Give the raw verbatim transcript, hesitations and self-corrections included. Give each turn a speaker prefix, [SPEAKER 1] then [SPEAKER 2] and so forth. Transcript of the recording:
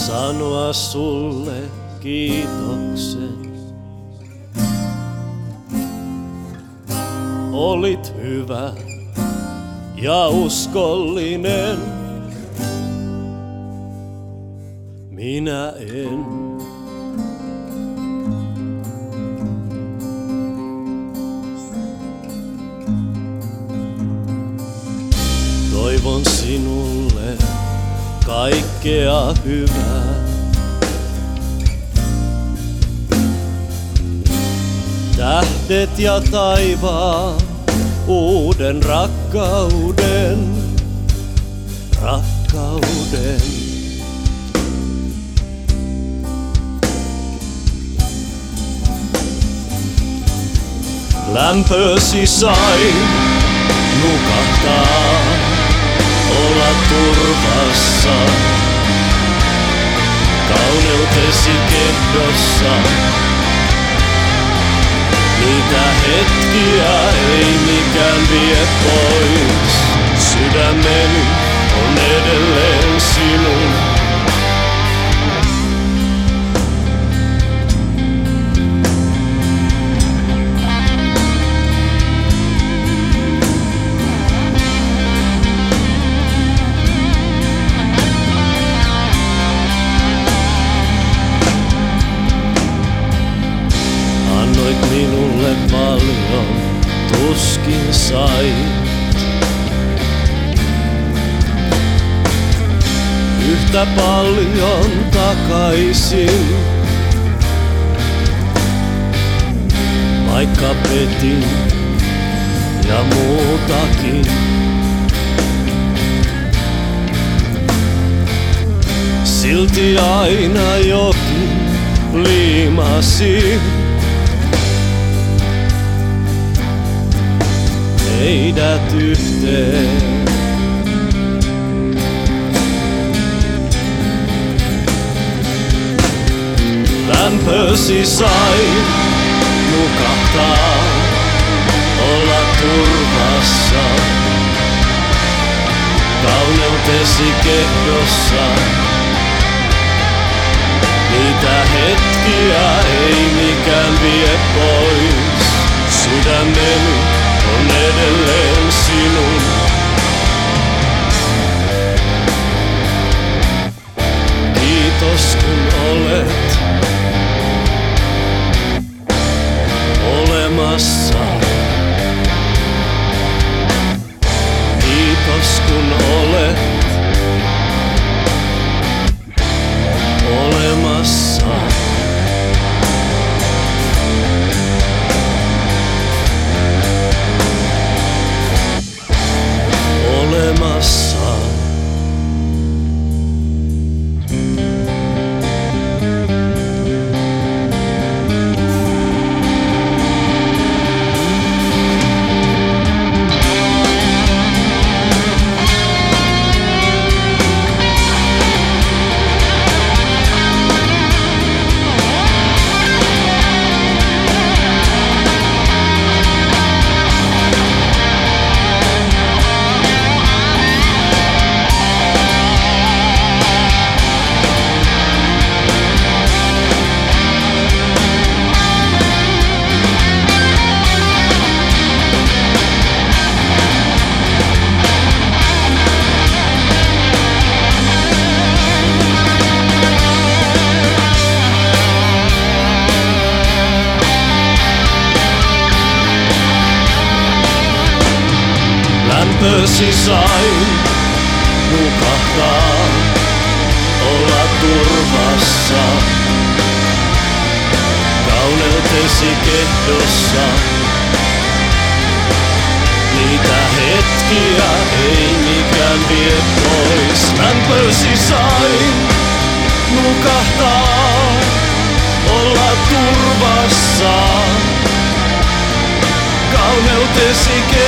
[SPEAKER 1] sanoa sulle kiitoksen. Olit hyvä ja uskollinen, minä en. Toivon sinulle kaikkea hyvää. Tähdet ja taivaan uuden rakkauden, rakkauden. Lämpösi sain nukahtaa, olla turvassa, kauneutesi kehdossa. Niitä hetkiä ei mikään vie pois, sydämeni on edelleen sinun. Minulle paljon tuskin sai. Yhtä paljon takaisin, vaikka petin ja muutakin. Silti aina jokin liimasi meidät yhteen. Lämpösi sain nukahtaa, olla turvassa, kauneutesi kehdossa. Niitä hetkiä ei mikään vie pois, sydämeni on edelleen sinun. Kiitos kun olet olemassa. Kiitos kun olet olemassa. Olemassa. Lämpösi sain nukahtaa, olla turvassa, kauneutesi kehdossa. Niitä hetkiä ei mikään vie pois. Lämpösi sain nukahtaa, olla turvassa, kauneutesi kehdossa.